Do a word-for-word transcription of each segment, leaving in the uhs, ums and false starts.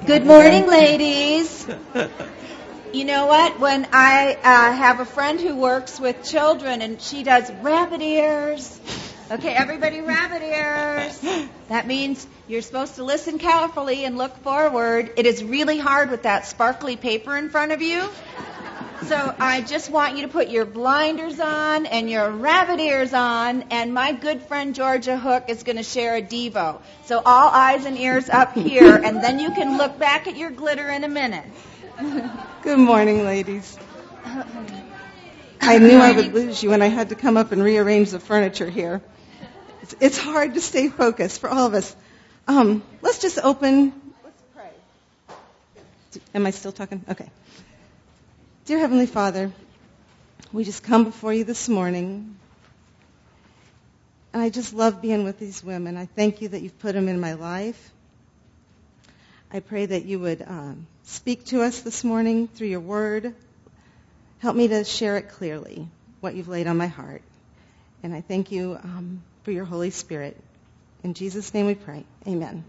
Good morning, ladies. You know what? When I uh, have a friend who works with children and she does rabbit ears. Okay, everybody rabbit ears. That means you're supposed to listen carefully and look forward. It is really hard with that sparkly paper in front of you. So I just want you to put your blinders on and your rabbit ears on, and my good friend Georgia Hook is going to share a Devo. So all eyes and ears up here, and then you can look back at your glitter in a minute. Good morning, ladies. I knew I would lose you when I had to come up and rearrange the furniture here. It's, it's hard to stay focused for all of us. Um, let's just open. Let's pray. Am I still talking? Okay. Dear Heavenly Father, we just come before you this morning. And I just love being with these women. I thank you that you've put them in my life. I pray that you would um, speak to us this morning through your word. Help me to share it clearly, what you've laid on my heart. And I thank you um, for your Holy Spirit. In Jesus' name we pray. Amen.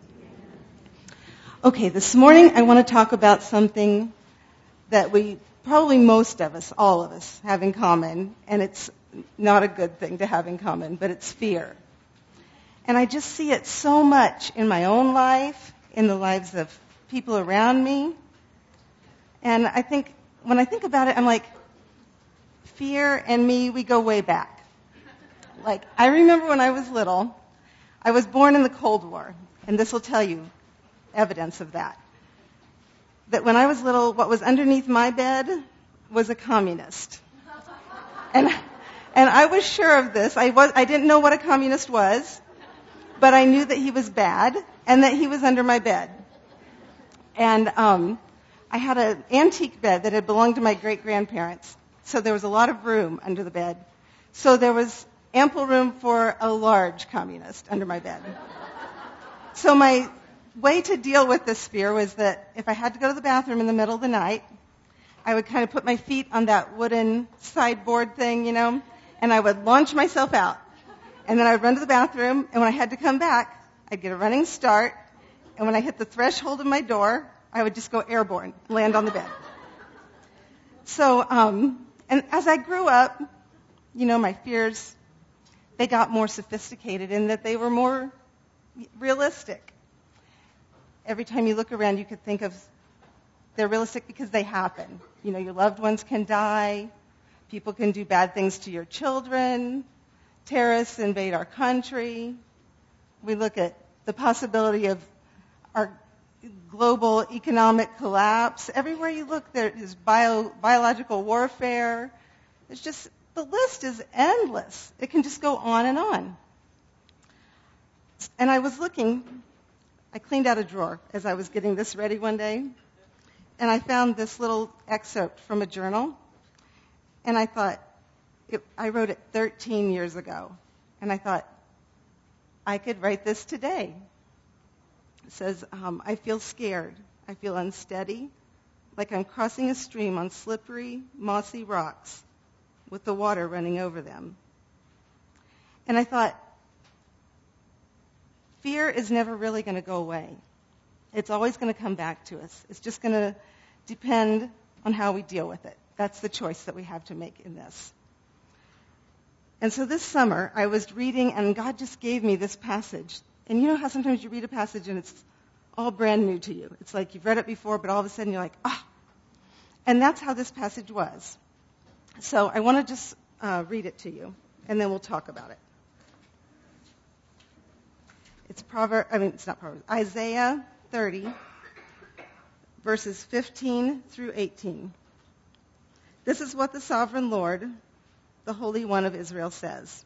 Okay, this morning I want to talk about something that we probably most of us, all of us, have in common, and it's not a good thing to have in common, but it's fear. And I just see it so much in my own life, in the lives of people around me. And I think, when I think about it, I'm like, fear and me, we go way back. Like, I remember when I was little, I was born in the Cold War, and this will tell you evidence of that. That when I was little, what was underneath my bed was a communist. And and I was sure of this. I was I didn't know what a communist was, but I knew that he was bad and that he was under my bed. And um, I had an antique bed that had belonged to my great-grandparents, so there was a lot of room under the bed. So there was ample room for a large communist under my bed. So my way to deal with this fear was that if I had to go to the bathroom in the middle of the night, I would kind of put my feet on that wooden sideboard thing, you know, and I would launch myself out. And then I would run to the bathroom, and when I had to come back, I'd get a running start, and when I hit the threshold of my door, I would just go airborne, land on the bed. So, um, and as I grew up, you know, my fears, they got more sophisticated in that they were more realistic. Every time you look around, you could think of they're realistic because they happen. You know, your loved ones can die. People can do bad things to your children. Terrorists invade our country. We look at the possibility of our global economic collapse. Everywhere you look, there is bio, biological warfare. It's just, the list is endless. It can just go on and on. And I was looking... I cleaned out a drawer as I was getting this ready one day, and I found this little excerpt from a journal, and I thought, it, I wrote it thirteen years ago, and I thought, I could write this today. It says, um, I feel scared. I feel unsteady, like I'm crossing a stream on slippery, mossy rocks with the water running over them. And I thought, fear is never really going to go away. It's always going to come back to us. It's just going to depend on how we deal with it. That's the choice that we have to make in this. And so this summer, I was reading, and God just gave me this passage. And you know how sometimes you read a passage and it's all brand new to you. It's like you've read it before, but all of a sudden you're like, ah. And that's how this passage was. So I want to just uh, read it to you, and then we'll talk about it. It's Proverbs, I mean, it's not Proverbs, Isaiah thirty, verses fifteen through eighteen. This is what the sovereign Lord, the Holy One of Israel, says.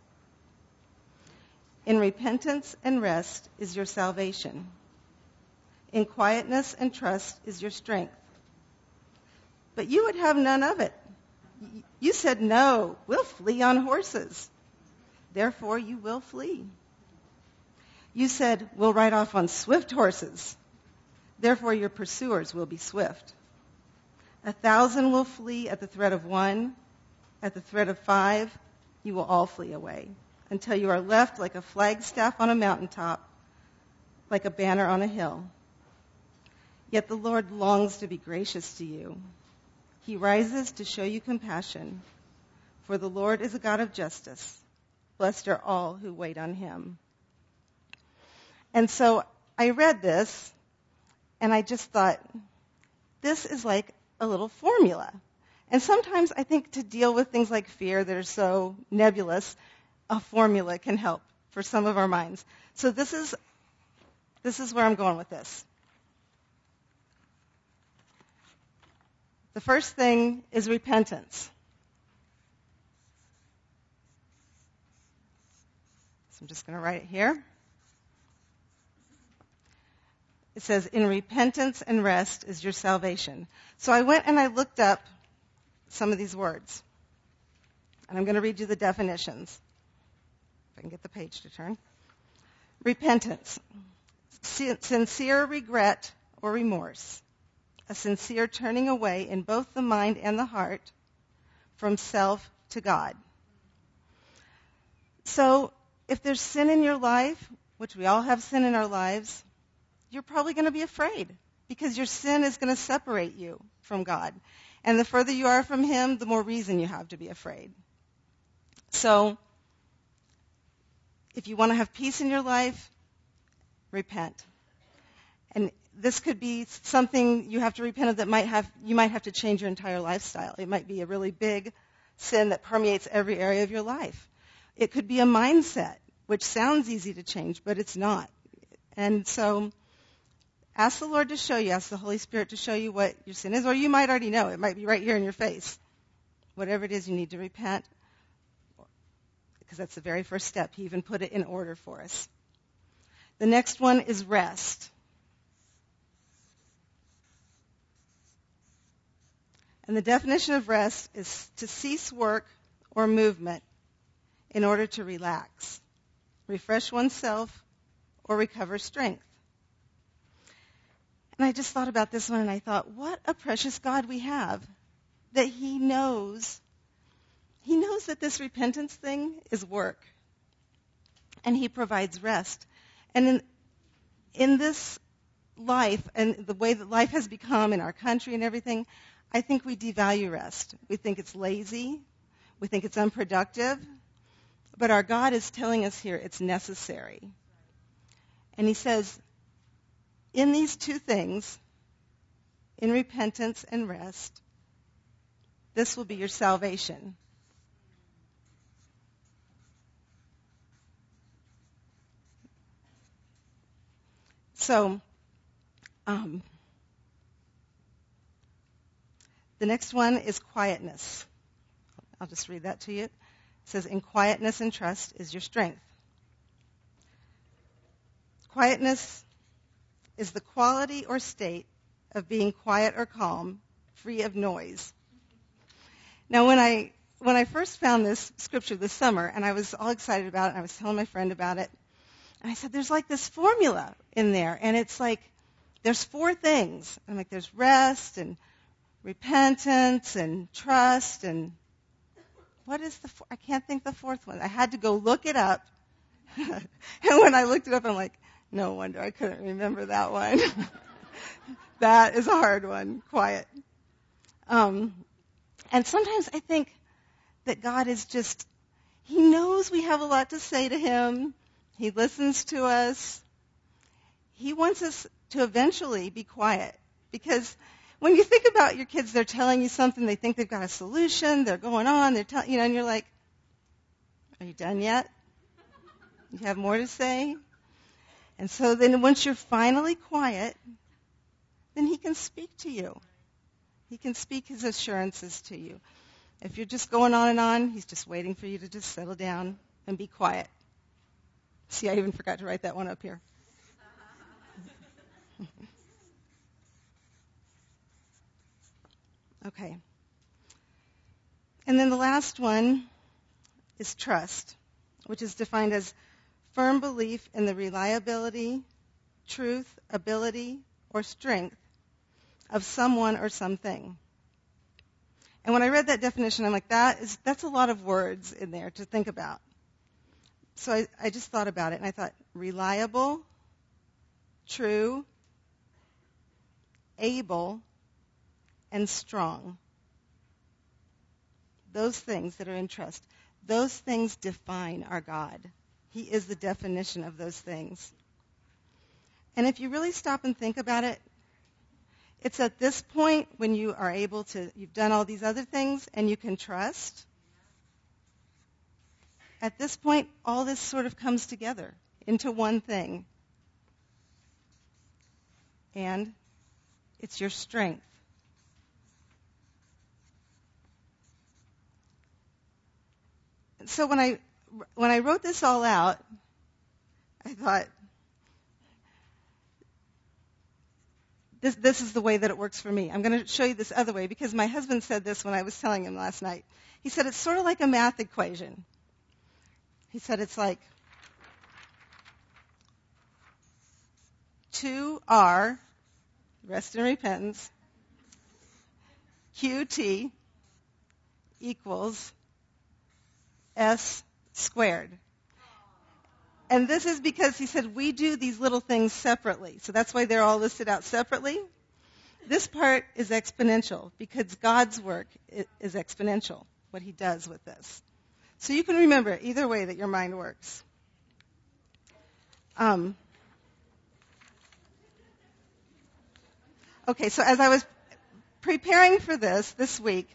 In repentance and rest is your salvation. In quietness and trust is your strength. But you would have none of it. You said, no, we'll flee on horses. Therefore you will flee. You said, we'll ride off on swift horses. Therefore your pursuers will be swift. A thousand will flee at the threat of one. At the threat of five, you will all flee away, until you are left like a flagstaff on a mountaintop, like a banner on a hill. Yet the Lord longs to be gracious to you. He rises to show you compassion, for the Lord is a God of justice. Blessed are all who wait on him. And so I read this, and I just thought, this is like a little formula. And sometimes I think to deal with things like fear that are so nebulous, a formula can help for some of our minds. So this is this is where I'm going with this. The first thing is repentance. So I'm just going to write it here. It says, in repentance and rest is your salvation. So I went and I looked up some of these words. And I'm going to read you the definitions. If I can get the page to turn. Repentance. Sincere regret or remorse. A sincere turning away in both the mind and the heart from self to God. So if there's sin in your life, which we all have sin in our lives, you're probably going to be afraid because your sin is going to separate you from God. And the further you are from him, the more reason you have to be afraid. So if you want to have peace in your life, repent. And this could be something you have to repent of that might have, you might have to change your entire lifestyle. It might be a really big sin that permeates every area of your life. It could be a mindset, which sounds easy to change, but it's not. And so ask the Lord to show you, ask the Holy Spirit to show you what your sin is, or you might already know. It might be right here in your face. Whatever it is, you need to repent, because that's the very first step. He even put it in order for us. The next one is rest. And the definition of rest is to cease work or movement in order to relax, refresh oneself, or recover strength. And I just thought about this one, and I thought, what a precious God we have, that he knows, he knows that this repentance thing is work, and he provides rest. And in, in this life, and the way that life has become in our country and everything, I think we devalue rest. We think it's lazy. We think it's unproductive. But our God is telling us here it's necessary. And he says, in these two things, in repentance and rest, this will be your salvation. So, um, the next one is quietness. I'll just read that to you. It says, in quietness and trust is your strength. Quietness is the quality or state of being quiet or calm, free of noise. Now, when I when I first found this scripture this summer, and I was all excited about it, and I was telling my friend about it, and I said, there's like this formula in there, and it's like, there's four things. I'm like, there's rest, and repentance, and trust, and what is the, I can't think the fourth one. I had to go look it up, and when I looked it up, I'm like, no wonder I couldn't remember that one. That is a hard one, quiet. Um, and sometimes I think that God is just, he knows we have a lot to say to him. He listens to us. He wants us to eventually be quiet. Because when you think about your kids, they're telling you something, they think they've got a solution, they're going on, they're telling, you know, and you're like, are you done yet? You have more to say? And so then once you're finally quiet, then he can speak to you. He can speak his assurances to you. If you're just going on and on, he's just waiting for you to just settle down and be quiet. See, I even forgot to write that one up here. Okay. And then the last one is trust, which is defined as firm belief in the reliability, truth, ability, or strength of someone or something. And when I read that definition, I'm like, that is, that's a lot of words in there to think about. So I, I just thought about it, and I thought, reliable, true, able, and strong. Those things that are in trust, those things define our God. He is the definition of those things. And if you really stop and think about it, it's at this point when you are able to, you've done all these other things and you can trust. At this point, all this sort of comes together into one thing. And it's your strength. So when I when I wrote this all out, I thought, this this is the way that it works for me. I'm going to show you this other way because my husband said this when I was telling him last night. He said it's sort of like a math equation. He said it's like two R, rest and repentance, Q T equals S squared. And this is because he said we do these little things separately. So that's why they're all listed out separately. This part is exponential because God's work is exponential, what he does with this. So you can remember either way that your mind works. Um, okay, so as I was preparing for this this week,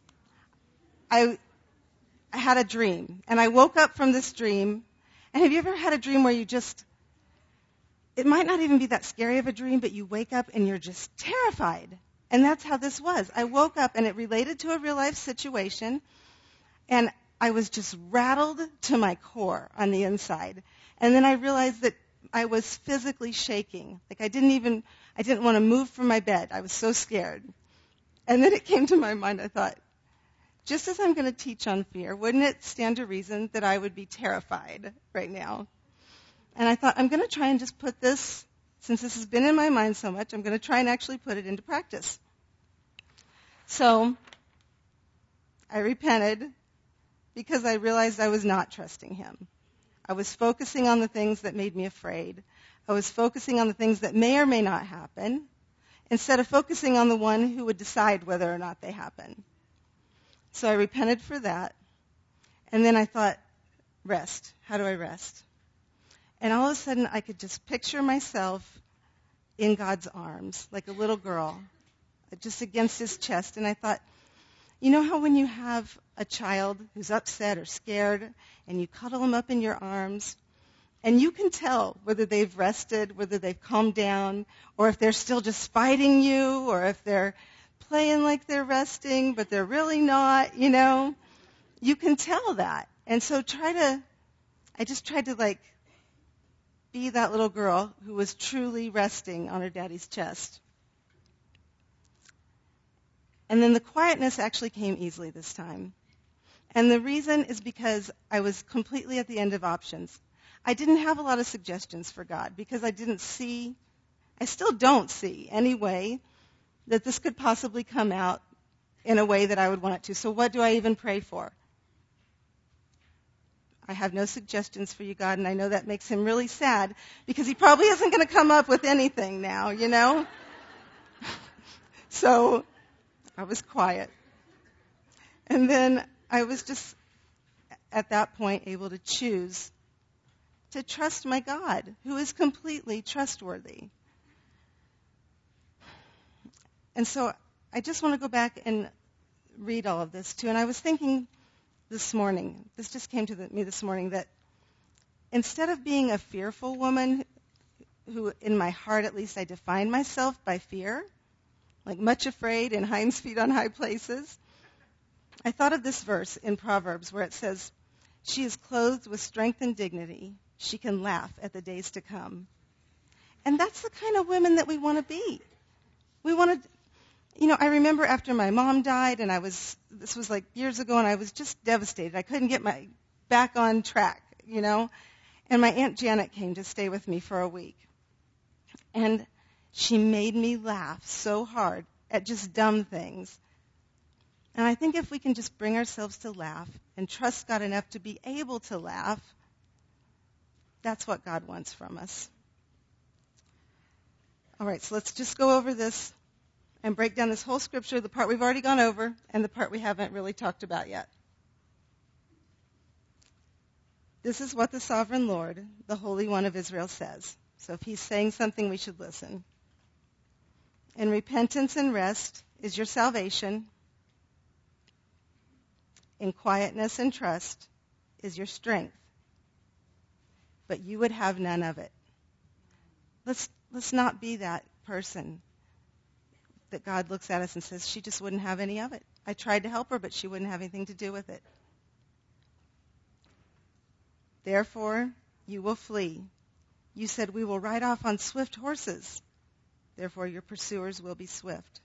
I I had a dream, and I woke up from this dream. And have you ever had a dream where you just, it might not even be that scary of a dream, but you wake up and you're just terrified. And that's how this was. I woke up, and it related to a real-life situation, and I was just rattled to my core on the inside. And then I realized that I was physically shaking. Like I didn't even, I didn't want to move from my bed. I was so scared. And then it came to my mind, I thought, just as I'm going to teach on fear, wouldn't it stand to reason that I would be terrified right now? And I thought, I'm going to try and just put this, since this has been in my mind so much, I'm going to try and actually put it into practice. So I repented because I realized I was not trusting him. I was focusing on the things that made me afraid. I was focusing on the things that may or may not happen, instead of focusing on the one who would decide whether or not they happen. So I repented for that. And then I thought, rest. How do I rest? And all of a sudden, I could just picture myself in God's arms, like a little girl, just against his chest. And I thought, you know how when you have a child who's upset or scared, and you cuddle them up in your arms, and you can tell whether they've rested, whether they've calmed down, or if they're still just fighting you, or if they're playing like they're resting, but they're really not, you know. You can tell that. And so try to, I just tried to like be that little girl who was truly resting on her daddy's chest. And then the quietness actually came easily this time. And the reason is because I was completely at the end of options. I didn't have a lot of suggestions for God because I didn't see, I still don't see any way that this could possibly come out in a way that I would want it to. So what do I even pray for? I have no suggestions for you, God, and I know that makes him really sad because he probably isn't going to come up with anything now, you know? So I was quiet. And then I was just, at that point, able to choose to trust my God, who is completely trustworthy. And so I just want to go back and read all of this, too. And I was thinking this morning, this just came to the, me this morning, that instead of being a fearful woman, who in my heart at least I define myself by fear, like much afraid and hinds feet on high places, I thought of this verse in Proverbs where it says, she is clothed with strength and dignity. She can laugh at the days to come. And that's the kind of women that we want to be. We want to, you know, I remember after my mom died, and I was, this was like years ago, and I was just devastated. I couldn't get my back on track, you know. And my Aunt Janet came to stay with me for a week. And she made me laugh so hard at just dumb things. And I think if we can just bring ourselves to laugh and trust God enough to be able to laugh, that's what God wants from us. All right, so let's just go over this and break down this whole scripture, the part we've already gone over and the part we haven't really talked about yet. This is what the sovereign Lord, the Holy One of Israel, says. So if he's saying something, we should listen. In repentance and rest is your salvation. In quietness and trust is your strength. But you would have none of it. Let's let's not be that person that God looks at us and says, she just wouldn't have any of it. I tried to help her, but she wouldn't have anything to do with it. Therefore, you will flee. You said, we will ride off on swift horses. Therefore, your pursuers will be swift.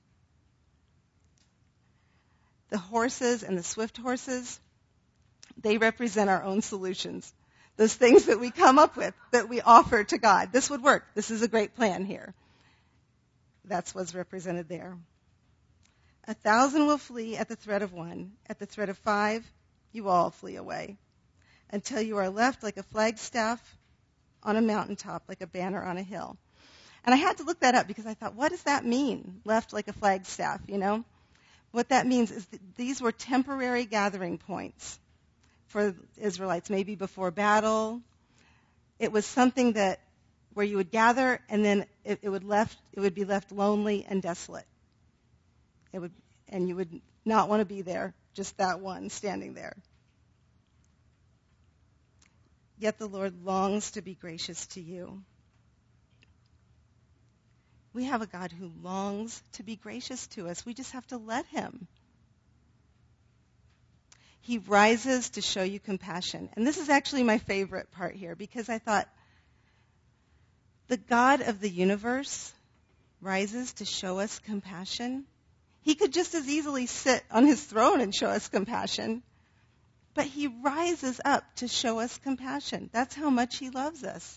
The horses and the swift horses, they represent our own solutions. Those things that we come up with, that we offer to God. This would work. This is a great plan here. That's what's represented there. A thousand will flee at the threat of one. At the threat of five, you all flee away. Until you are left like a flagstaff on a mountaintop, like a banner on a hill. And I had to look that up because I thought, what does that mean? Left like a flagstaff, you know? What that means is that these were temporary gathering points for Israelites, maybe before battle. It was something that where you would gather and then it, it would left it would be left lonely and desolate. It would and you would not want to be there, just that one standing there. Yet the Lord longs to be gracious to you. We have a God who longs to be gracious to us. We just have to let him. He rises to show you compassion. And this is actually my favorite part here because I thought, the God of the universe rises to show us compassion. He could just as easily sit on his throne and show us compassion. But he rises up to show us compassion. That's how much he loves us.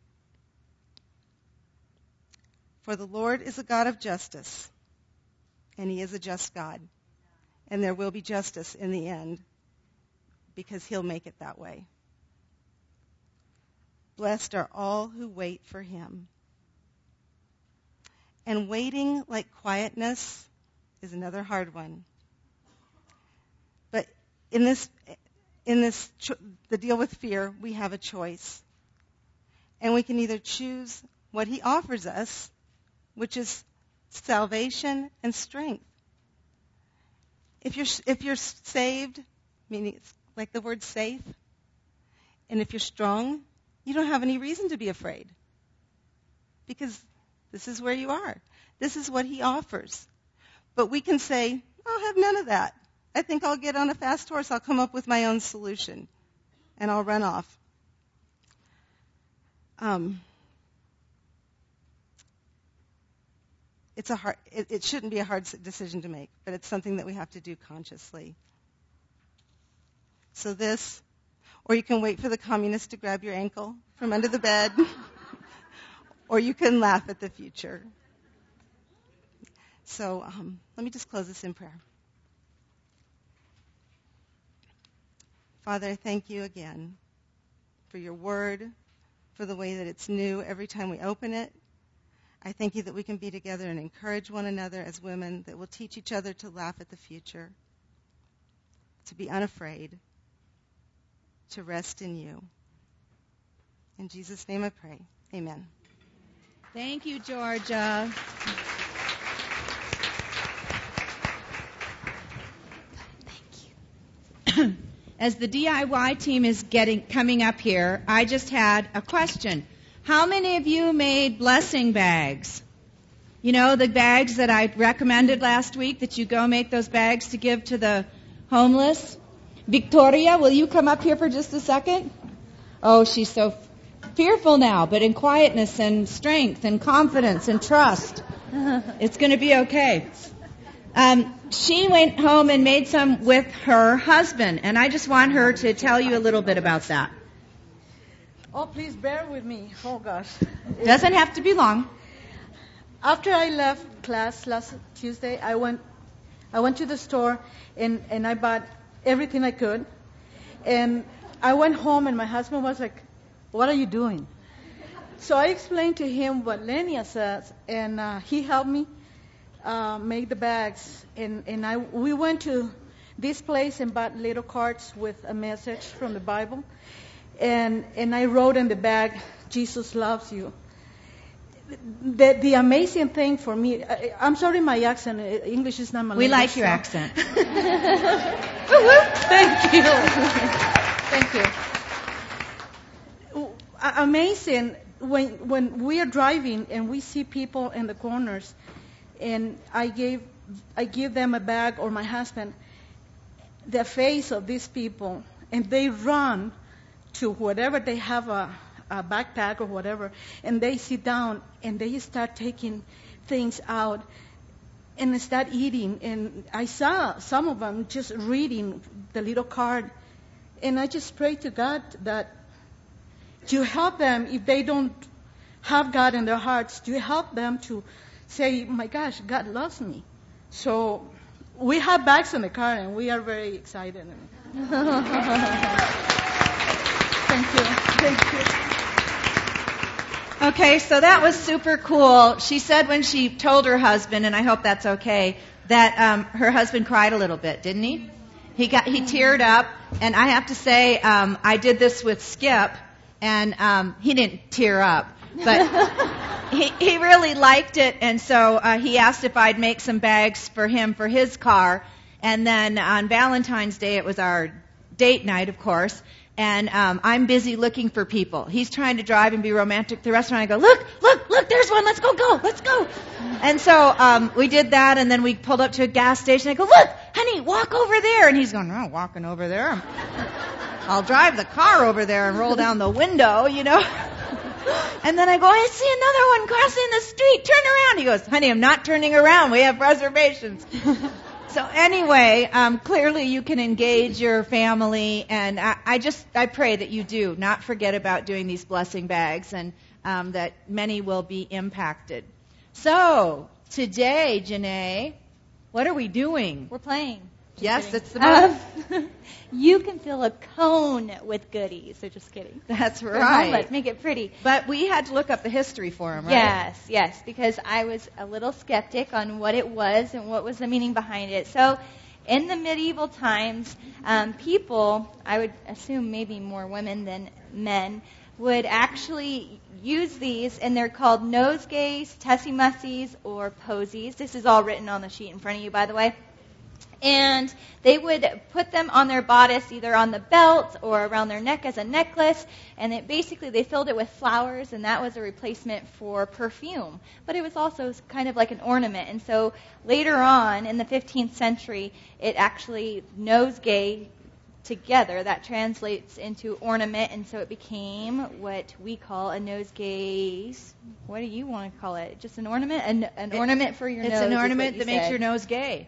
For the Lord is a God of justice, and he is a just God. And there will be justice in the end, because he'll make it that way. Blessed are all who wait for him. And waiting like quietness is another hard one. But in this, in this, the deal with fear, we have a choice. And we can either choose what he offers us, which is salvation and strength. If you're, if you're saved, meaning it's like the word safe, and if you're strong, you don't have any reason to be afraid. Because this is where you are. This is what he offers. But we can say, I'll have none of that. I think I'll get on a fast horse. I'll come up with my own solution. And I'll run off. Um, it's a hard, it, it shouldn't be a hard decision to make, but it's something that we have to do consciously. So this, or you can wait for the communist to grab your ankle from under the bed, or you can laugh at the future. So um, let me just close this in prayer. Father, I thank you again for your word, for the way that it's new every time we open it. I thank you that we can be together and encourage one another as women, that we'll teach each other to laugh at the future, to be unafraid, to rest in you. In Jesus' name I pray. Amen. Thank you, Georgia. Thank you. As the D I Y team is getting coming up here, I just had a question. How many of you made blessing bags? You know, the bags that I recommended last week, that you go make those bags to give to the homeless? Victoria, will you come up here for just a second? Oh, she's so fearful now, but in quietness and strength and confidence and trust, it's going to be okay. Um, she went home and made some with her husband, and I just want her to tell you a little bit about that. Oh, please bear with me. Oh, gosh. Doesn't have to be long. After I left class last Tuesday, I went I went to the store, and, and I bought everything I could. And I went home, and my husband was like, what are you doing? So I explained to him what Lenia says, and uh, he helped me uh, make the bags. And, and I, we went to this place and bought little cards with a message from the Bible. And, and I wrote in the bag, Jesus loves you. The, the amazing thing for me, I, I'm sorry my accent, English is not my we language. We like your so. accent. Thank you. Thank you. Amazing when when we are driving and we see people in the corners, and I gave I give them a bag, or my husband, the face of these people, and they run to whatever they have, a, a backpack or whatever, and they sit down and they start taking things out and start eating. And I saw some of them just reading the little card, and I just pray to God that you help them if they don't have God in their hearts. You help them to say, my gosh, God loves me. So we have bags in the car, and we are very excited. Thank you. Thank you. Okay, so that was super cool. She said when she told her husband, and I hope that's okay, that um, her husband cried a little bit, didn't he? He got he teared up, and I have to say, um, I did this with Skip, and um, he didn't tear up, but he he really liked it, and so uh, he asked if I'd make some bags for him for his car, and then on Valentine's Day, it was our date night, of course. And um, I'm busy looking for people. He's trying to drive and be romantic to the restaurant. I go, look, look, look, there's one. Let's go, go, let's go. And so um, we did that, and then we pulled up to a gas station. I go, look, honey, walk over there. And he's going, no, walking over there. I'll drive the car over there and roll down the window, you know. And then I go, I see another one crossing the street. Turn around. He goes, honey, I'm not turning around. We have reservations. So anyway, um, clearly you can engage your family, and I, I just I pray that you do not forget about doing these blessing bags, and um, that many will be impacted. So today, Janae, what are we doing? We're playing. Just yes, kidding. it's the most. Um, you can fill a cone with goodies. So just kidding. That's We're right. homeless. Make it pretty. But we had to look up the history for him, right? Yes, yes, because I was a little skeptic on what it was and what was the meaning behind it. So in the medieval times, um, people, I would assume maybe more women than men, would actually use these, and they're called nosegays, tussie-mussies, or posies. This is all written on the sheet in front of you, by the way. And they would put them on their bodice, either on the belt or around their neck as a necklace. And it basically, they filled it with flowers, and that was a replacement for perfume. But it was also kind of like an ornament. And so later on, in the fifteenth century, it actually nosegay together. That translates into ornament, and so it became what we call a nosegay. What do you want to call it? Just an ornament? An, an it, ornament for your it's nose. It's an ornament that said. makes your nose gay.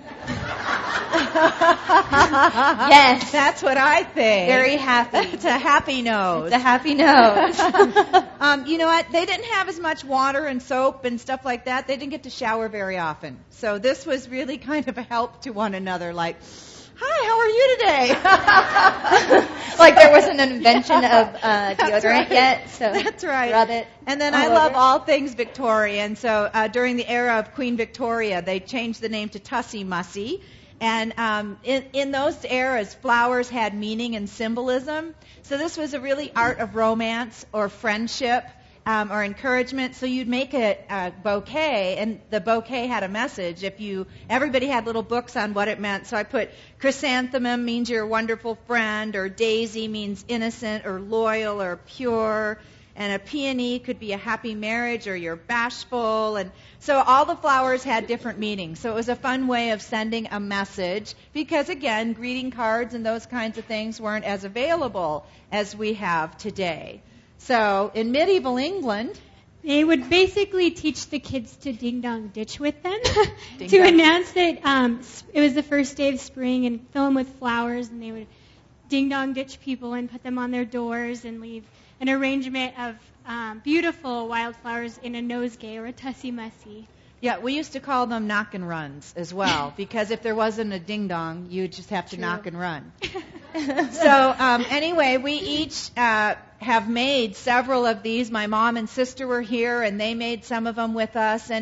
Yes. That's what I think. Very happy. It's a happy nose. It's a happy nose. um, you know what? They didn't have as much water and soap and stuff like that. They didn't get to shower very often. So this was really kind of a help to one another, like, hi, how are you today? Like there wasn't an invention of uh, deodorant right. yet, so that's right. Rub it. And then all I love over. all things Victorian. So uh, during the era of Queen Victoria, they changed the name to Tussie Mussy. And um, in, in those eras, flowers had meaning and symbolism. So this was a really art of romance or friendship. Um, or encouragement. So you'd make a, a bouquet, and the bouquet had a message. If you, everybody had little books on what it meant. So I put chrysanthemum means you're a wonderful friend, or daisy means innocent or loyal or pure, and a peony could be a happy marriage or you're bashful. And so all the flowers had different meanings. So it was a fun way of sending a message because, again, greeting cards and those kinds of things weren't as available as we have today. So in medieval England, they would basically teach the kids to ding-dong ditch with them to dong. announce that um, it was the first day of spring and fill them with flowers, and they would ding-dong ditch people and put them on their doors and leave an arrangement of um, beautiful wildflowers in a nosegay or a tussie-mussy. Yeah, we used to call them knock and runs as well, because if there wasn't a ding-dong, you'd just have to True. knock and run. So um, anyway, we each uh, have made several of these. My mom and sister were here, and they made some of them with us. And,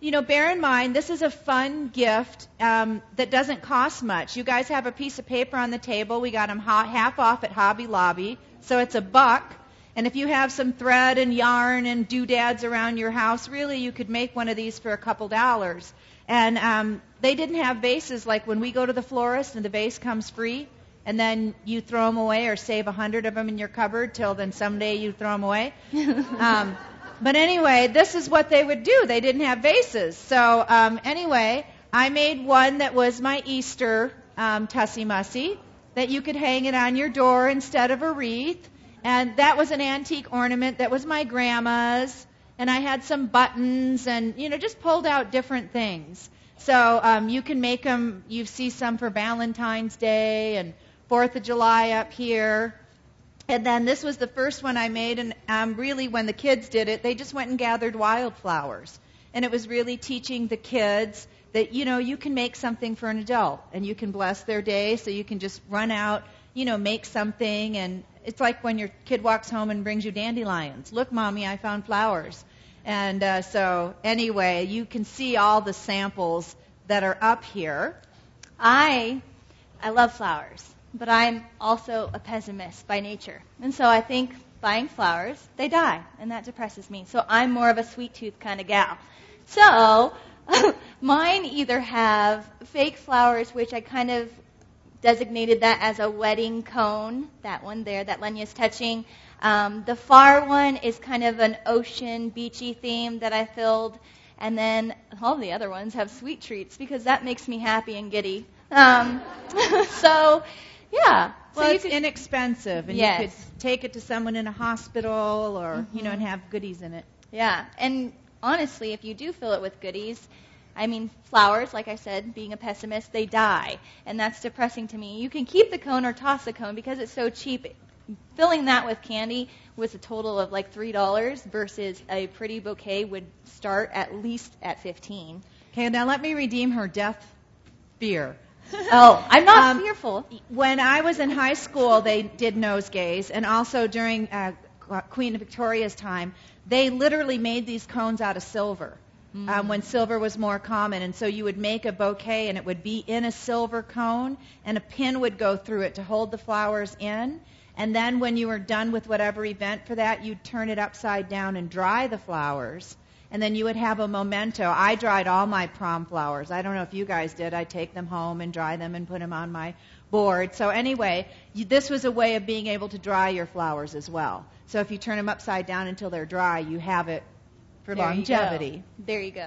you know, bear in mind, this is a fun gift um, that doesn't cost much. You guys have a piece of paper on the table. We got them ha- half off at Hobby Lobby, so it's a buck. And if you have some thread and yarn and doodads around your house, really you could make one of these for a couple dollars. And um, they didn't have vases like when we go to the florist and the vase comes free, and then you throw them away or save a hundred of them in your cupboard till then someday you throw them away. um, but anyway, this is what they would do. They didn't have vases. So um, anyway, I made one that was my Easter um, Tussie Mussy, that you could hang it on your door instead of a wreath. And that was an antique ornament that was my grandma's. And I had some buttons and, you know, just pulled out different things. So um, you can make them, you see some for Valentine's Day and Fourth of July up here. And then this was the first one I made. And um, really when the kids did it, they just went and gathered wildflowers. And it was really teaching the kids that, you know, you can make something for an adult. And you can bless their day. So you can just run out, you know, make something. And it's like when your kid walks home and brings you dandelions. Look, Mommy, I found flowers. And uh, so anyway, you can see all the samples that are up here. I I love flowers, but I'm also a pessimist by nature. And so I think buying flowers, they die, and that depresses me. So I'm more of a sweet tooth kind of gal. So mine either have fake flowers, which I kind of designated that as a wedding cone, that one there that Lenya's touching. Um, the far one is kind of an ocean, beachy theme that I filled. And then all the other ones have sweet treats because that makes me happy and giddy. Um, so, yeah. Well, so it's could, inexpensive, and yes. you could take it to someone in a hospital or, Mm-hmm. you know, and have goodies in it. Yeah, and honestly, if you do fill it with goodies, I mean, flowers, like I said, being a pessimist, they die, and that's depressing to me. You can keep the cone or toss the cone because it's so cheap. Filling that with candy was a total of like three dollars versus a pretty bouquet would start at least at fifteen dollars. Okay, now let me redeem her death fear. Oh, I'm not Um, fearful. When I was in high school, they did nosegays, and also during uh, Queen Victoria's time, they literally made these cones out of silver. Mm. Um, when silver was more common, and so you would make a bouquet, and it would be in a silver cone, and a pin would go through it to hold the flowers in. And then when you were done with whatever event for that, you'd turn it upside down and dry the flowers. And then you would have a memento. I dried all my prom flowers. I don't know if you guys did. I'd take them home and dry them and put them on my board. So anyway, you, this was a way of being able to dry your flowers as well. So if you turn them upside down until they're dry, you have it for There you longevity. go. There you go.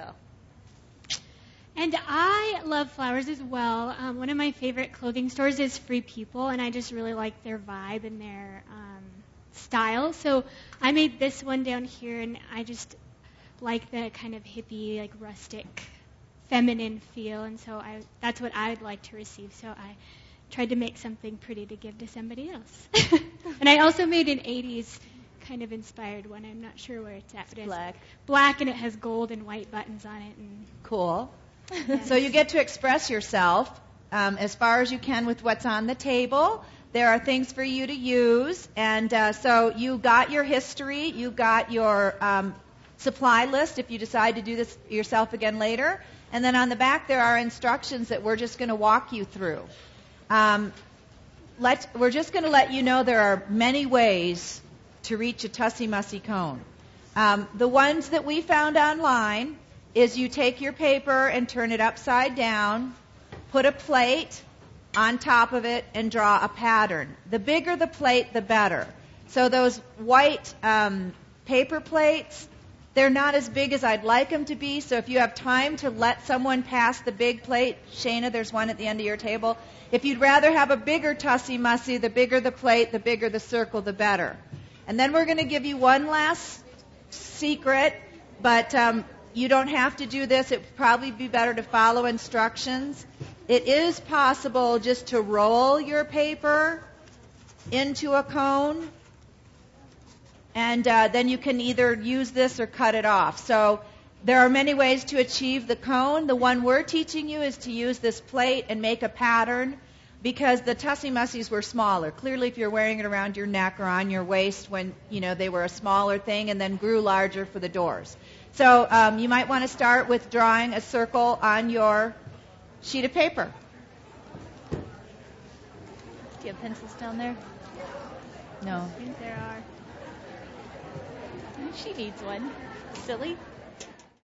And I love flowers as well. Um, one of my favorite clothing stores is Free People, and I just really like their vibe and their um, style. So I made this one down here, and I just like the kind of hippie, like rustic, feminine feel. And so I, that's what I would like to receive. So I tried to make something pretty to give to somebody else. And I also made an eighties kind of inspired one. I'm not sure where it's at, but it's Black. black, and it has gold and white buttons on it. And Cool. yes. So you get to express yourself um, as far as you can with what's on the table. There are things for you to use. And uh, so you got your history. You got your um, supply list if you decide to do this yourself again later. And then on the back there are instructions that we're just going to walk you through. Um, let, we're just going to let you know there are many ways to reach a Tussie Mussy cone. Um, the ones that we found online is you take your paper and turn it upside down, put a plate on top of it, and draw a pattern. The bigger the plate, the better. So those white um, paper plates, they're not as big as I'd like them to be, so if you have time to let someone pass the big plate, Shayna, there's one at the end of your table. If you'd rather have a bigger Tussie Mussy, the bigger the plate, the bigger the circle, the better. And then we're going to give you one last secret, but um, you don't have to do this. It would probably be better to follow instructions. It is possible just to roll your paper into a cone, and uh, then you can either use this or cut it off. So there are many ways to achieve the cone. The one we're teaching you is to use this plate and make a pattern, because the Tussie Mussies were smaller. Clearly, if you're wearing it around your neck or on your waist when, you know, they were a smaller thing and then grew larger for the doors. So um, you might want to start with drawing a circle on your sheet of paper. Do you have pencils down there? No. I think there are. She needs one. Silly.